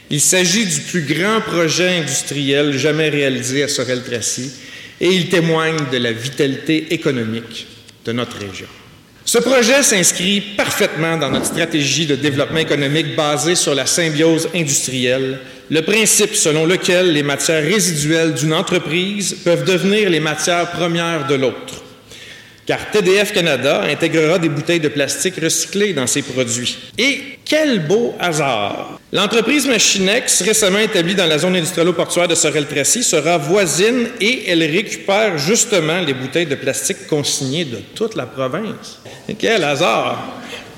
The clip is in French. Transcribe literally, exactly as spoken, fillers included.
Il s'agit du plus grand projet industriel jamais réalisé à Sorel-Tracy et il témoigne de la vitalité économique de notre région. Ce projet s'inscrit parfaitement dans notre stratégie de développement économique basée sur la symbiose industrielle, le principe selon lequel les matières résiduelles d'une entreprise peuvent devenir les matières premières de l'autre. Car T D F Canada intégrera des bouteilles de plastique recyclées dans ses produits. Et quel beau hasard! L'entreprise Machinex, récemment établie dans la zone industrielle-portuaire de Sorel-Tracy, sera voisine et elle récupère justement les bouteilles de plastique consignées de toute la province. Et quel hasard!